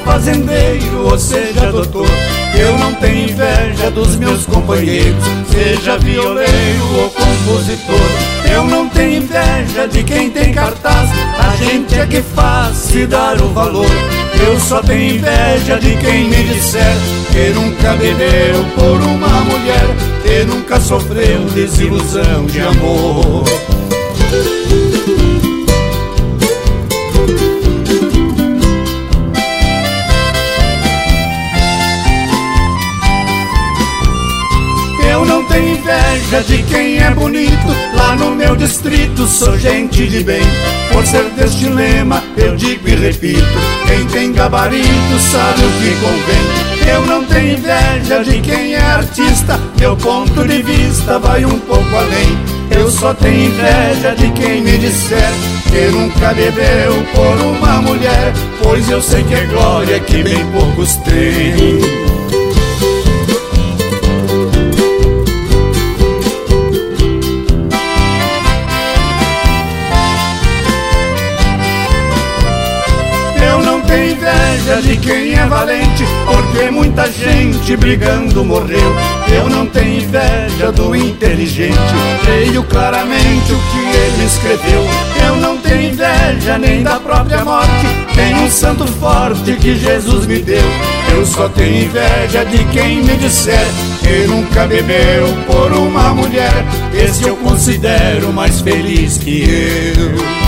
fazendeiro ou seja doutor. Eu não tenho inveja dos meus companheiros, seja violeiro ou compositor. Eu não tenho inveja de quem tem cartaz, a gente é que faz se dar o valor. Eu só tenho inveja de quem me disser que nunca bebeu por uma mulher, que nunca sofreu desilusão de amor. Eu não tenho inveja de quem é bonito, lá no meu distrito sou gente de bem. Por ser deste lema eu digo e repito, quem tem gabarito sabe o que convém. Eu não tenho inveja de quem é artista, meu ponto de vista vai um pouco além. Eu só tenho inveja de quem me disser que nunca bebeu por uma mulher, pois eu sei que é glória que bem poucos têm. Inveja de quem é valente, porque muita gente brigando morreu. Eu não tenho inveja do inteligente, leio claramente o que ele escreveu. Eu não tenho inveja nem da própria morte, tem um santo forte que Jesus me deu. Eu só tenho inveja de quem me disser que nunca bebeu por uma mulher, esse eu considero mais feliz que eu.